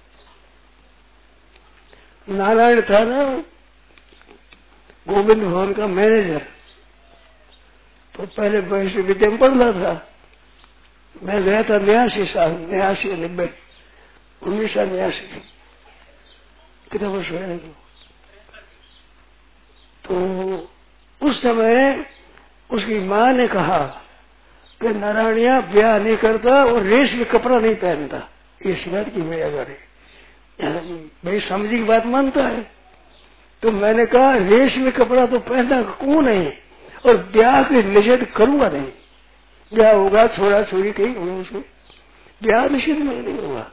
नारायण था ना गोविंद भवन का मैनेजर, तो पहले वैश्विक विद्या में पढ़ रहा था। मैं गया था न्यासी साल, न्यासी नब्बे उन्नीस सौ न्यासी कितने वर्ष हुए तो उस समय उसकी माँ ने कहा कि नारायणिया ब्याह नहीं करता और रेशमी कपड़ा नहीं पहनता, ये शिकायत की मेरे घर भाई समझी की बात मानता है। तो मैंने कहा रेशमी कपड़ा तो पहनना क्यों नहीं, और ब्याह की निषेध करूंगा नहीं। ब्याह होगा छोरा छोरी कहीं होगा, उसमें ब्याह निषेध में नहीं होगा।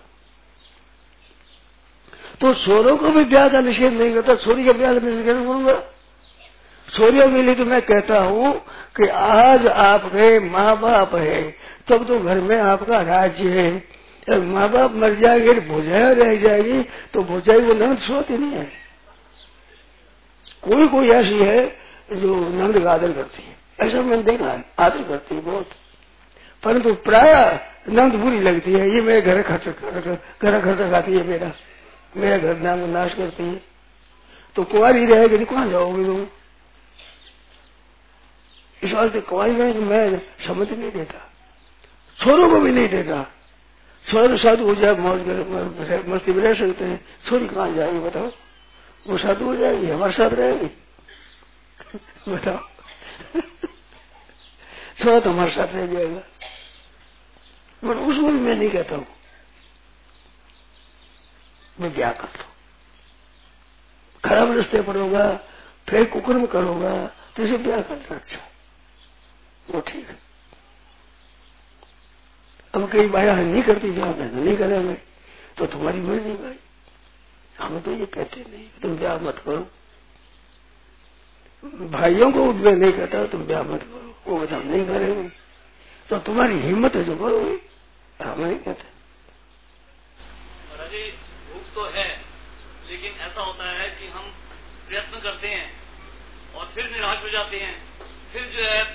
तो छोरों को भी ब्याह का निषेध नहीं करता, छोरी का ब्याह का निषेध कैसे करूंगा? छोरियों के लिए तो मैं कहता हूँ कि आज आपके माँ बाप है तब तो घर में आपका राज्य है, जब माँ बाप मर जाएंगे भोजाया रह जाएगी तो भोजाई वो नंद सोती नहीं है। कोई कोई ऐसी है जो नंद का आदर करती है, ऐसा मैंने देखा है, आदर करती है बहुत, परंतु प्राय नंद बुरी लगती है। ये मेरे घर खर्च घर खर्च खाती है, मेरा मेरा घर नाम नाश करती है। तो कुंवारी रहेगी तो कहाँ जाओगे तुम? इस वास्ते कुंवारी में तो मैं समझ नहीं देता, छोरों को भी नहीं देता। छोरे साधु हो जाए मौज मस्ती में रह सकते हैं, छोरी कहाँ जाएगी बताओ? वो साधु हो जाएगी, हमारे साथ रहेगी बताओ? छोरा तो हमारे साथ रह जाएगा, पर उसको भी मैं नहीं कहता हूँ मैं ब्याह कर लो। खराब रास्ते पर होगा, फिर कुकर्म करोगा तो इसे ब्याह करना अच्छा, वो ठीक है। अब कई बाया नहीं करती ब्याह, में नहीं करेंगे तो तुम्हारी मर्जी भाई, हम तो ये कहते नहीं तुम ब्याह मत करो। भाइयों को मैं नहीं कहता तुम ब्याह मत करो, वो बता नहीं करेंगे तो तुम्हारी हिम्मत है जो करोगे, हम नहीं कहते। भूख तो है, लेकिन ऐसा होता है कि हम प्रयत्न करते हैं और फिर निराश हो जाते हैं, फिर जो है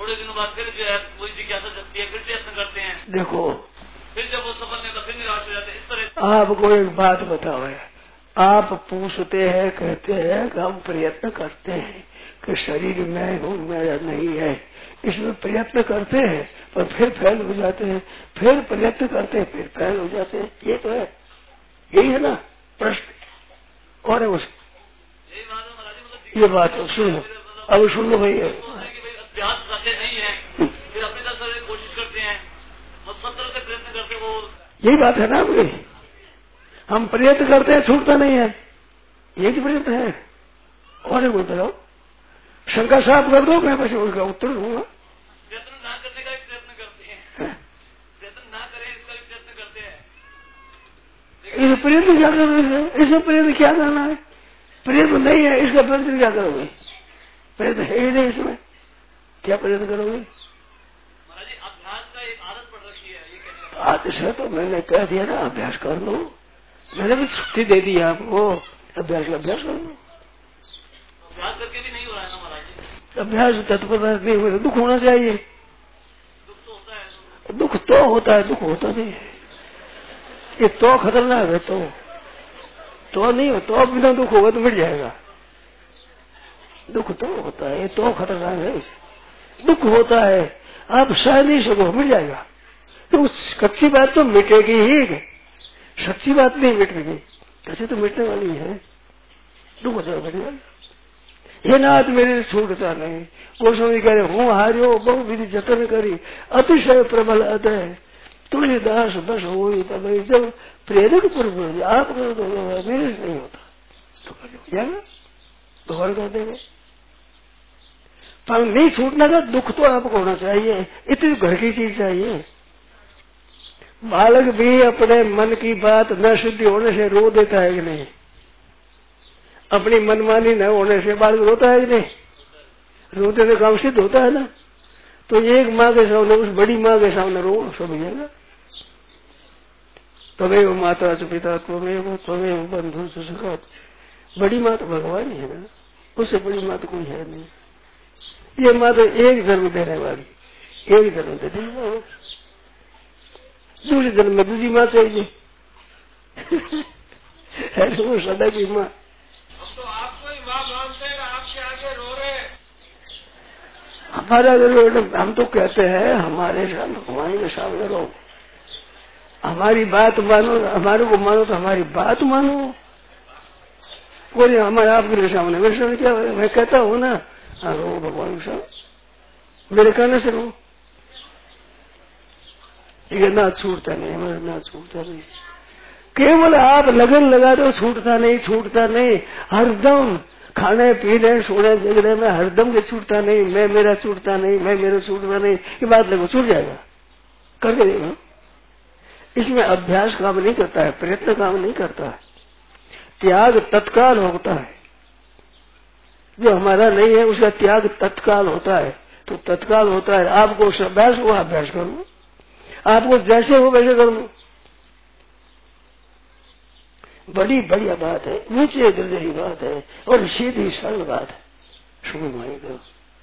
थोड़े दिनों बाद फिर जो है वही जिज्ञासा जगती है, फिर प्रयत्न करते हैं, देखो फिर जब वो सफल नहीं होता फिर निराश हो जाते हैं। इस तरह आपको एक बात बताओ है, आप पूछते हैं, कहते हैं कि हम प्रयत्न करते हैं कि शरीर मैं हूँ, मेरा नहीं है, इसमें प्रयत्न करते हैं पर फिर फेल हो जाते हैं, फिर प्रयत्न करते हैं फिर फेल हो जाते हैं। ये तो है, यही है ना प्रश्न। और है उस यही बात है महाराज जी, मतलब ये बात है, सुन लो अब, सुन लो भाई। अभ्यास करते नहीं है, फिर अपनी तरफ से कोशिश करते हैं, मतलब सब तरह से प्रयत्न करते वो। यही बात है ना आपकी, हम प्रयत्न करते हैं छूटता नहीं है, यही प्रयत्न है। और एक बताओ, शंका साफ कर दो, मैं बस उसका उत्तर दूंगा। प्रयत्न ना करने का भी प्रयत्न करते हैं, प्रयत्न ना करें इसका भी प्रयत्न करते हैं। इसे प्रयत्न क्या कर रहे हैं, इसे प्रयत्न क्या करना है, प्रयत्न नहीं है इसका प्रयत्न क्या करोगे, प्रयत्न है ही नहीं इसमें, क्या प्रयत्न करोगे। महाराज जी अभ्यास का एक आदत पड़ रखी है, ये कहने आदत है तो मैंने कह दिया ना अभ्यास कर लो, मैंने भी छुट्टी दे दी आपको, अभ्यास का अभ्यास कर लो। अभ्यास करके भी नहीं हो रहा है ना महाराज जी, अभ्यास तत्परता नहीं हुए, दुख होना चाहिए। दुख तो होता है, दुख तो होता है, दुख होता नहीं है, ये तो खतरनाक है। तो तो नहीं हो, तो बिना दुख होगा तो मिट जाएगा, दुख तो होता है, ये तो खतरनाक है। दुख होता है, आप सह नहीं सको, मिट जाएगा। तो कच्ची बात तो मिटेगी ही, सच्ची बात नहीं मिटेगी, कच्ची तो मिटने वाली है, दुख होता है। ये नाथ मेरे छूटता नहीं, गोस्वामी कह रहे हूँ हार्यो बहु विधि जतन करी अतिशय प्रबल अतः तुलसीदास बस हो, जब प्रेरक पर आप करो तो मेरे से नहीं होता तो कर जाएगा, तो और कर देंगे। पर नहीं छूटने का दुख तो आपको होना चाहिए, इतनी घर की चीज चाहिए। बालक भी अपने मन की बात न सिद्धि होने से रो देता है कि नहीं, अपनी मनमानी न होने से बालक रोता है कि नहीं, रोते तो काम सिद्ध होता है ना। तो एक माँ के सामने, उस बड़ी माँ के सामने रो सब जाएगा। त्वमेव माता च पिता त्वमेव त्वमेव बंधु च सखा, बड़ी माँ तो भगवान ही है ना, उससे बड़ी माँ तो कोई है नहीं। ये माँ तो एक जन्म देने वाली, एक जन्म दे देगी, दूसरे जन्म में दूसरी माँ चाहिए है वो सदा की माँ। तो आपको ही माँ मानते हैं, आपके आगे रो रहे हैं। हमारा अगर हम तो कहते हैं हमारे सामने भगवान के सामने रहो, हमारी बात मानो, हमारे को मानो तो हमारी बात मानो। बोले हमारे आपके सामने, मेरे सामने क्या, मैं कहता हूँ ना हाँ रो भगवान के सामने, मेरे कहने से रो, ठीक है ना, छूटता नहीं हमारे, ना छूटता नहीं। केवल आप लगन लगा दो, छूटता नहीं, छूटता नहीं, हरदम खाने पीने सोने जगने में हरदम के छूटता नहीं, मैं मेरा छूटता नहीं, मैं मेरा छूटता नहीं, ये बात लगो छूट जाएगा, करके देखो। इसमें अभ्यास काम नहीं करता है, प्रयत्न काम नहीं करता है, त्याग तत्काल होता है। जो हमारा नहीं है उसका त्याग तत्काल होता है, तो तत्काल होता है। आपको अभ्यास हुआ, अभ्यास करो, आपको जैसे हो वैसे करो, बड़ी बढ़िया बात है, नीचे दर्जे की बात है और सीधी सरल बात है। शुभ माई करो।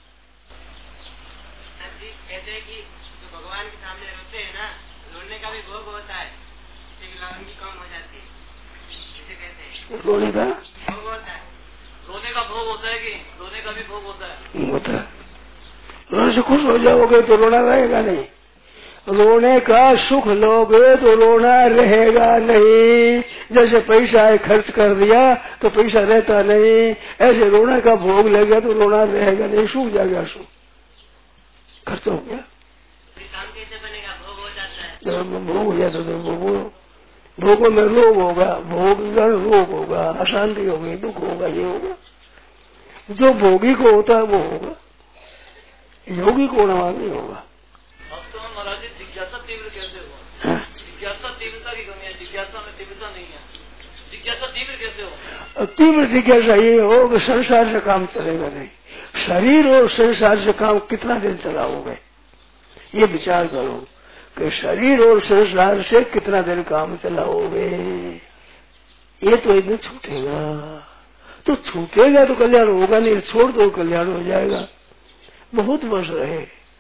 कहते हैं कि जो भगवान के सामने रोते हैं ना, रोने का भी भोग होता है, लगन भी कम हो जाती है, इसे कहते हैं रोने का भोग होता है। रोने का भोग होता है कि रोने का भी भोग होता है, होता है। रोने से खुश हो जाओगे तो रोना रहेगा नहीं, रोने का सुख लोगे तो रोना रहेगा नहीं। जैसे पैसा है खर्च कर दिया तो पैसा रहता नहीं, ऐसे रोने का भोग लगे तो रोना रहेगा नहीं, सूख जाएगा, सुख खर्च हो गया। काम कैसे बनेगा, भोग हो जाता है, जब भोग हो जाता तो भोगो, भोगों में रोग होगा, भोग रोग होगा, अशांति होगी, दुख होगा, ये होगा। जो भोगी को होता है वो होगा, योगी को होना नहीं होगा। महाराज जी जिज्ञासा तीव्र कैसे हुआ, जिज्ञासा तीव्रता की कमी है, जिज्ञासा में तीव्रता नहीं है, जिज्ञासा तीव्र कैसे हो। तीव्र जिज्ञासा ये हो कि संसार से काम चलेगा नहीं, शरीर और संसार से काम कितना दिन चलाओगे, ये विचार करो कि शरीर और संसार से कितना दिन काम चलाओगे। ये तो एक दिन छूटेगा, तो छूटेगा तो कल्याण होगा नहीं, छोड़ दो कल्याण हो जाएगा। बहुत वर्ष रहे,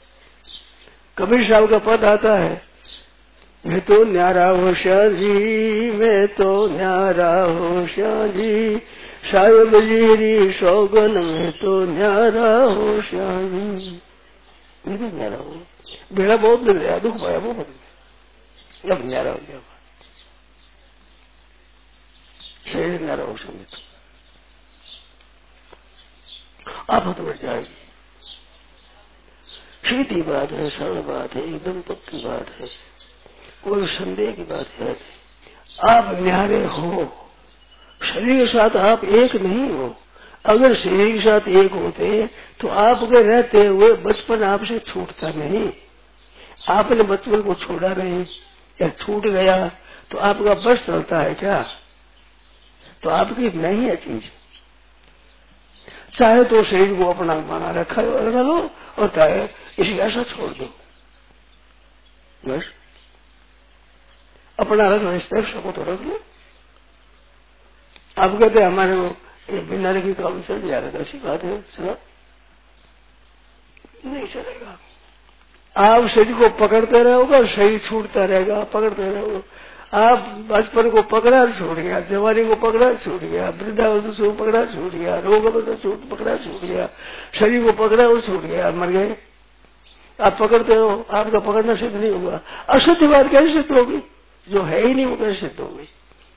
कबीर साहब का पद आता है, मैं तो न्यारा हो श्याम जी, मैं तो न्यारा हो श्याम जी, साहेब जीरी सौगन में तो न्यारा हो श्याम जी, मैं तो न्यारा हो। बेड़ा बहुत लग रहा, दुख पाया वो बदल, अब न्यारा हो गया, शरीर न्यारा हो श्याम जी, आफत बढ़ जाएगी। सीधी बात है, सरल बात है, एकदम पक्की बात है, कोई संदेह की बात है। आप न्यारे हो, शरीर के साथ आप एक नहीं हो। अगर शरीर के साथ एक होते तो आपके रहते हुए बचपन आपसे छूटता नहीं। आपने बचपन को छोड़ा नहीं या छूट गया तो आपका बस चलता है क्या? तो आपकी नहीं है चीज। चाहे तो शरीर को अपना माना रखा रखा लो और चाहे इसी ऐसा छोड़ दो, बस अपना रख लो, इस तरफ सबको तो रख लो। आप कहते हमारे वो बिना रखी काम चल जाएगा, ऐसी बात है, चलो नहीं चलेगा। आप शरीर को पकड़ते रहोगे, शरीर छूटता रहेगा, पकड़ते रहोगे। आप बचपन को पकड़ा छूट गया, जवानी को पकड़ा छूट गया, वृद्धावस्था को पकड़ा छूट गया, रोग छूट पकड़ा छूट गया, शरीर को पकड़ा और छूट गया, मर गए। आप पकड़ते हो, आपका पकड़ना सिद्ध नहीं होगा। असिद्ध बात कैसे सिद्ध होगी? जो है ही नहीं वो कैसे सिद्ध होगी?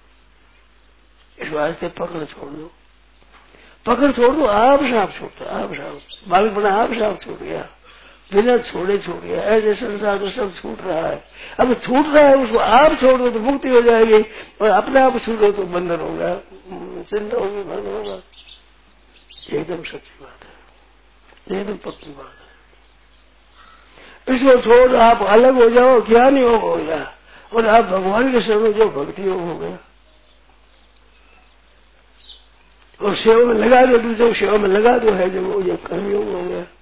इस वास्ते पकड़ छोड़ दो, पकड़ छोड़ दो, आप साफ छूटता, आप साफ बालक बना, आप साफ छूट गया, बिना छोड़े छूट गया। ऐसे संसार तो सब छूट रहा है। अब छूट रहा है, उसको आप छोड़ दो तो मुक्ति हो जाएगी, और अपने आप छूटो तो बंधन होगा, चिंता होगी, बंधन होगा। एकदम सच्ची बात है, एकदम पक्की बात है। इसको छोड़ आप अलग हो जाओ, ज्ञानी योग हो गया, और आप भगवान के शरण जो भक्ति योग हो गया, और सेवा में लगा दो, दूसरे सेवा में लगा दो है जो वो ये कर्मयोग हो गया।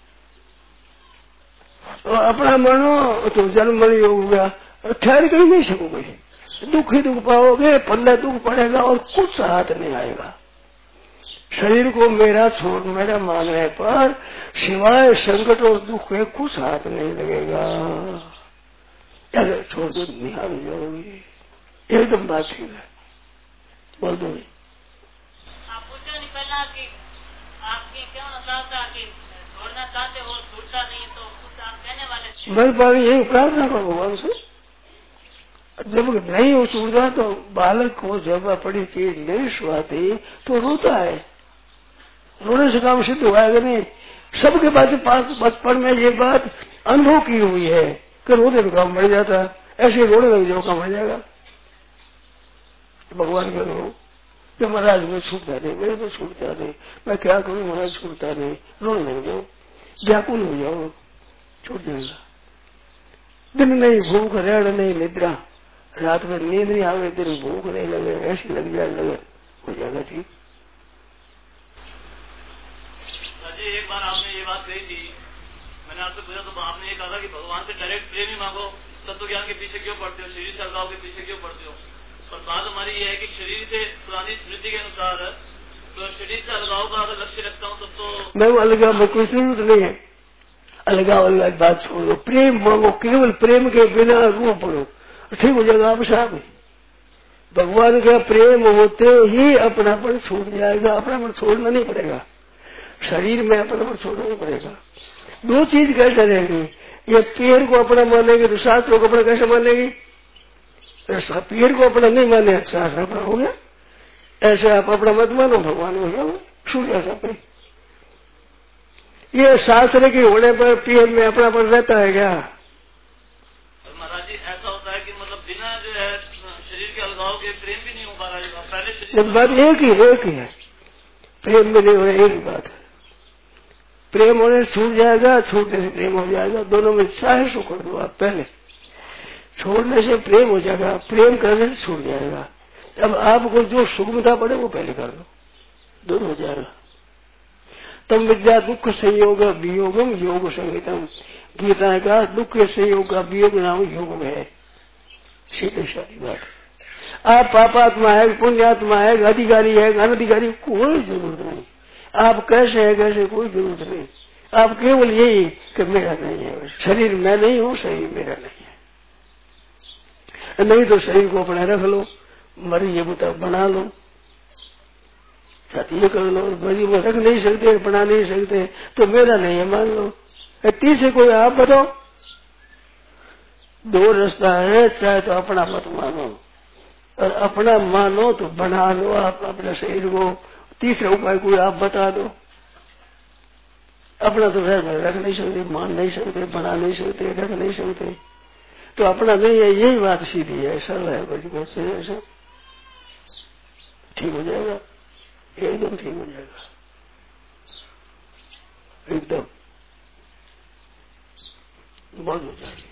और अपना मनो तो जन्म मरण योग हो गया, ठहर कर नहीं सकोगे, दुख ही दुख पाओगे, पल्ले दुख पड़ेगा और कुछ हाथ नहीं आएगा। शरीर को मेरा छोड़ मेरा मानने पर सिवाय संकट और दुख के कुछ हाथ नहीं लगेगा। अगर छोड़ दो निहार हो जाओगे, एकदम बात ठीक है। बोल दो आप पूछो नहीं पहला कि आपकी क्यों नसाता कि छोड़ना चाहते हो छूटता नहीं, तो कुछ आप कहने वाले मेरे पास यही प्रार्थना करो भगवान से। जब नहीं हो छूटता तो बालक को जब पड़ी चीज नहीं सुहाती तो रोता है, रोने से काम सिद्ध हुआ है नहीं। सबके पास बचपन में ये बात अनुभव की हुई है कि रोने का काम मर जाता है, ऐसे रोने लग जाओ काम मर जाएगा। भगवान के रो कि महाराज में छूटता नहीं, मेरे को छूटता नहीं, मैं क्या करूं महाराज छूटता नहीं, रोने लग जाओ, व्याकुल हो जाओ, छूट जाएगा। दिन नहीं भूख, रेड़ नहीं निद्रा, रात में नींद नहीं आवे, दिन भूख नहीं लगे, ऐसी लग जाए लगे, हो जाएगा ठीक। एक बार आपने ये बात कही थी, मैंने आपसे पूछा तो आपने ये कहा था कि भगवान से डायरेक्ट प्रेम ही मांगो, तत्व ज्ञान के पीछे क्यों पड़ते हो, शरीर से अलगाव के पीछे क्यों पड़ते हो। पर बात हमारी ये है कि शरीर से पुरानी स्मृति के अनुसार तो शरीर से अलगाव का अगर लक्ष्य रखता हूँ तब तो मैं अलगाव में कोई जरूरत नहीं है। अलगाव अलग बात छोड़ो, प्रेम मांगो, केवल प्रेम के बिना रो पड़ो, ठीक हो जाएगा। आप साहब भगवान का प्रेम होते ही अपनापन छूट जाएगा, अपनापन छोड़ना नहीं पड़ेगा, शरीर में अपनापन छोड़ना नहीं पड़ेगा। दो चीज कैसे रहेगी, ये पेड़ को अपना मानेगी तो शास्त्रों को अपना कैसे मानेगी, पेड़ को अपना नहीं माने शास्त्र अपना हो गया, ऐसे आप अपना मत मानो, भगवान हो गया, छूट ऐसा पे। ये शास्त्र के होने पर पेड़ में अपनापन रहता है क्या? महाराज जी ऐसा होता है कि मतलब बिना जो है शरीर के अलगाव के प्रेम भी नहीं हो पा रहा है। पहले शरीर बात एक ही एक ही है, प्रेम में नहीं हो रहा, एक ही बात है। प्रेम होने से छूट जाएगा, छूटने से प्रेम हो जाएगा, दोनों में चाहे सो कर दो आप। पहले छोड़ने से प्रेम हो जाएगा, प्रेम करने से छूट जाएगा। अब आपको जो सुगमता पड़े वो पहले कर लो, दोनों हो जाएगा। तम विद्या दुख संयोग वियोगम योग संगीतम, गीता ने कहा दुख के संयोग का वियोग नाम योग में है। सीधी सारी बात। आप पापात्मा है, पुण्यात्मा है, अधिकारी है, अनधिकारी, कोई जरूरत नहीं। आप कैसे है कैसे कोई जरूरत नहीं, आप केवल यही कि मेरा नहीं है, शरीर मैं नहीं हूँ, शरीर मेरा नहीं है। नहीं तो शरीर को अपने रख लो, मरी ये बुता बना लो, ये कर लो, मरी वो रख नहीं सकते, बना नहीं सकते, तो मेरा नहीं है मान लो। तीसरे कोई आप बताओ, दो रास्ता है, चाहे तो अपना मत मानो और अपना मानो तो बना लो आप अपने शरीर को। तीसरा उपाय कोई आप बता दो। अपना तो घर में रख नहीं सकते, मान नहीं सकते, बना नहीं सकते, रख नहीं सकते, तो अपना नहीं है, यही बात सीधी है, सरल है, बड़ी बात से ऐसा ठीक हो जाएगा, एकदम ठीक हो जाएगा, एकदम बहुत हो जाएगी।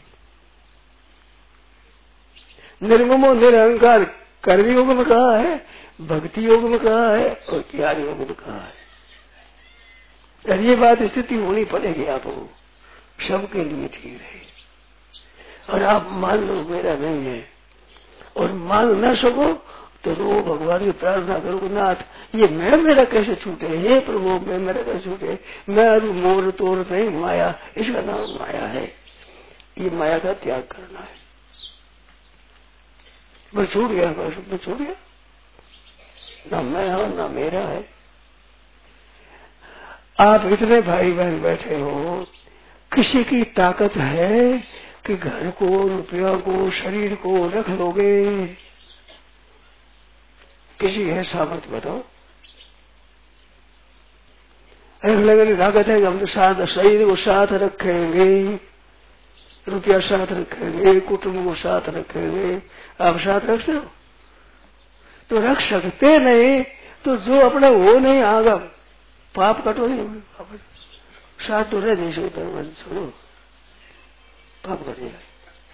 निर्ममो निरहंकार कर्म योग में कहा है, भक्ति योग में कहा है और ज्ञान योग में कहा है। और ये बात स्थिति होनी पड़ेगी आपको, सबके लिए ठीक है। और आप मान लो मेरा नहीं है और मान न सको तो रो भगवान की प्रार्थना करो, नाथ ये मैं मेरा कैसे छूटे, हे प्रभु मैं मेरा कैसे छूटे, मैं अरु मोर तोर नहीं माया, इसका नाम माया है, ये माया का त्याग करना है। बस छूट गया, बस बस छूट गया, ना मैं हूं ना मेरा है। आप इतने भाई बहन बैठे हो, किसी की ताकत है कि घर को, रुपया को, शरीर को रख लोगे? किसी है सामर्थ्य बताओ? रख लेने ताकत है कि हम तो साथ शरीर को साथ रखेंगे, रुपया साथ रखेंगे, कुटुंब को साथ रखेंगे। आप साथ रख सकते हो? तो रख सकते नहीं तो जो अपने वो नहीं आगा पाप कटो नहीं, साथ तो रह नहीं सकता, छोड़ो पाप कट जाए।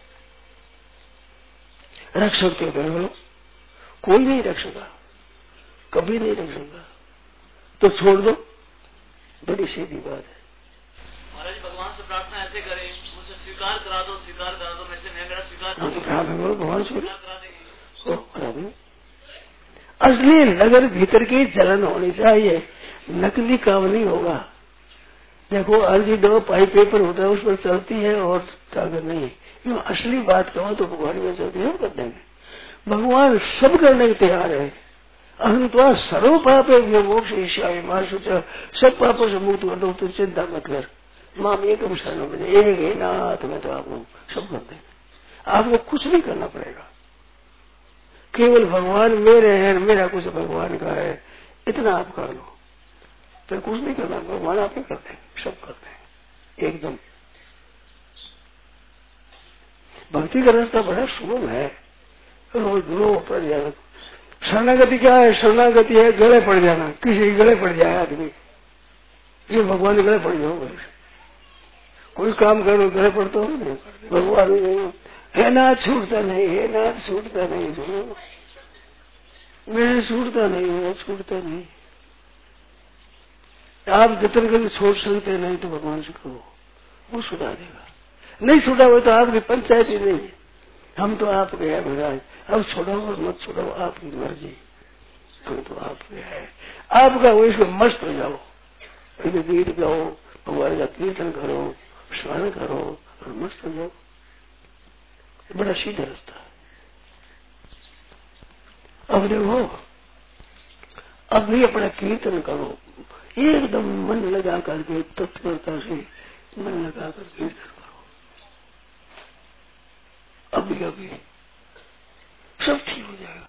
रख सकते हो बोलो, कोई नहीं रख सका, कभी नहीं रख सका, तो छोड़ दो, बड़ी सीधी बात है। महाराज भगवान से प्रार्थना ऐसे करें, मुझे स्वीकार करा दो, स्वीकार करा दो, मैं से मैं मेरा स्वीकार करा दो, भगवान स्वीकार करा देंगे। असली नगर भीतर की जलन होनी चाहिए, नकली काम नहीं होगा। देखो अर्जी दो पाई पेपर होता है, उस पर चलती है और ताकत नहीं है। असली बात कहो तो भगवान में चलती है, कर देंगे। भगवान सब करने के तैयार है। अहम तो सर्व पाप है मोक्ष ईश्वर मार सोचा, सब पापों से मुक्त कर दो, तो चिंता मत कर, माम एकम शरणम व्रज, एक ही नाथ में तो आप लोग सब कर देंगे। आपको कुछ नहीं करना पड़ेगा, केवल भगवान मेरे हैं, मेरा कुछ भगवान का है, इतना आप कर लो, फिर कुछ नहीं करना, भगवान आप ही करते हैं, सब करते हैं एकदम। भक्ति का रास्ता बड़ा सुगम है, रोज रो पड़ जाना। शरणागति क्या है? शरणागति है गले पड़ जाना, किसी गले पड़ जाए आदमी, ये भगवान के गले पड़ जाओ। कोई काम करो गले पड़ता हो नहीं, भगवान है ना, छूटता नहीं है ना, छूटता नहीं, सुनो मेरे छूटता नहीं है, छूटता नहीं। आप जितने कभी छोड़ सकते नहीं तो भगवान से कहो, वो छुटा देगा। नहीं छुटा हुआ तो आपकी पंचायत ही नहीं है, हम तो आपके हैं महाराज, अब छोड़ो और मत छोड़ो आपकी मर्जी, हम तो आपके हैं। आपका वो इसको मस्त हो जाओ, गीत गाओ, भगवान का कीर्तन करो, स्मरण करो और मस्त हो जाओ। बड़ा सीधा रास्ता है। अब देखो, अब भी अपना कीर्तन करो, एकदम मन लगा करके तत्परता से मन लगा कर कीर्तन करो, अभी अभी सब ठीक हो जाएगा।